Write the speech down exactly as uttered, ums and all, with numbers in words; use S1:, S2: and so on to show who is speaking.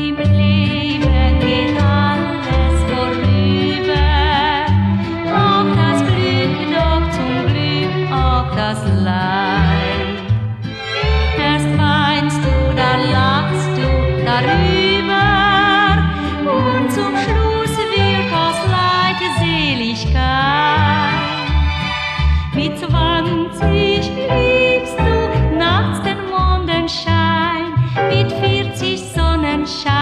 S1: Im Leben geht alles vorüber, auch das Glück, doch zum Glück auch das Leid. Erst weinst du, dann lachst du darüber und zum Schluss wird aus Leid Seligkeit. Mit zwanzig liebst du nachts den Mondenschein, mit vierzig Sonnenschein.